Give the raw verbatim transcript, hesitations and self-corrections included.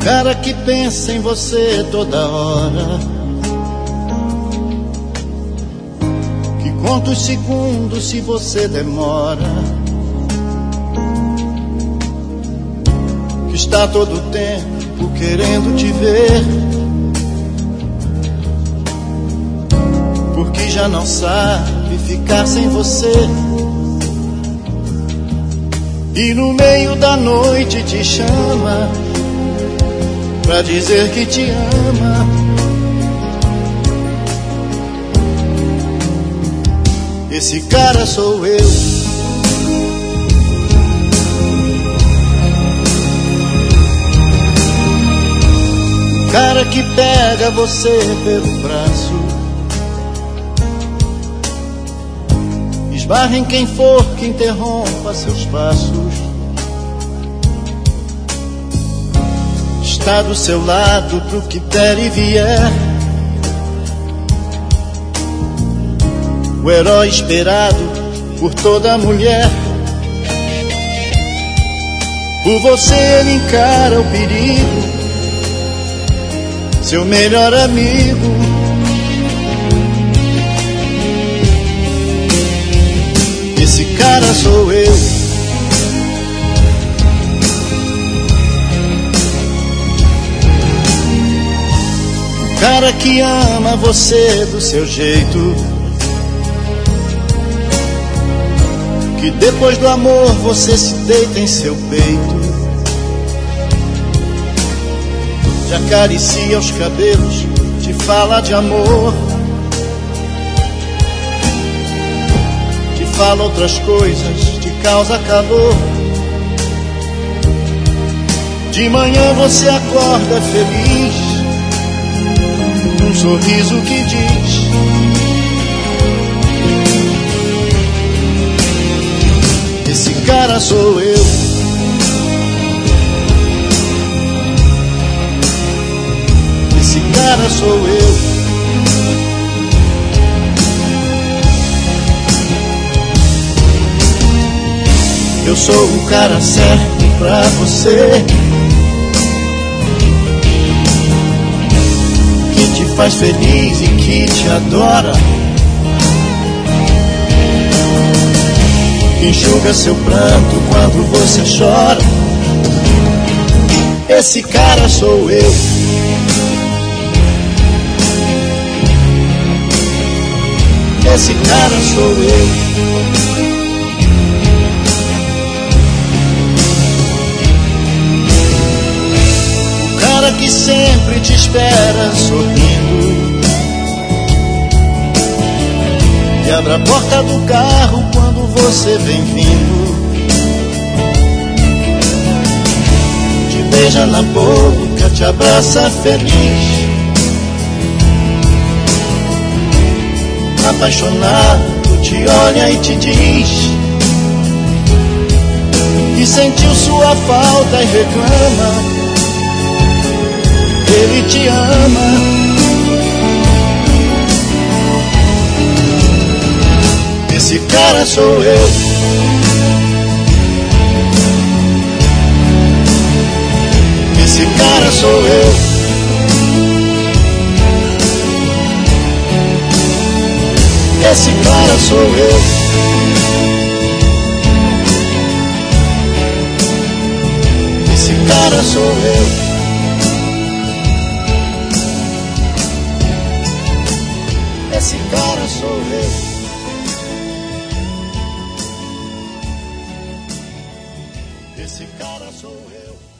cara que pensa em você toda hora, que conta os segundos se você demora, que está todo o tempo querendo te ver, porque já não sabe ficar sem você. E no meio da noite te chama pra dizer que te ama. Esse cara sou eu. Cara que pega você pelo braço, esbarra em quem for que interrompa seus passos, está do seu lado pro que der e vier, o herói esperado por toda mulher. Por você ele encara o perigo, seu melhor amigo. Esse cara sou eu. O cara que ama você do seu jeito, que depois do amor você se deita em seu peito, te acaricia os cabelos, te fala de amor, te fala outras coisas, te causa calor. De manhã você acorda feliz, um sorriso que diz: esse cara sou eu. Esse cara sou eu. Eu sou o cara certo pra você, que te faz feliz e que te adora, que enxuga seu pranto quando você chora. Esse cara sou eu. Esse cara sou eu. O cara que sempre te espera sorrindo, que abre a porta do carro quando você vem vindo, te beija na boca, te abraça feliz, apaixonado te olha e te diz que sentiu sua falta e reclama, ele te ama. Esse cara sou eu. Esse cara sou eu. Esse cara sou eu. Esse cara sou eu. Esse cara sou eu. Esse cara sou eu.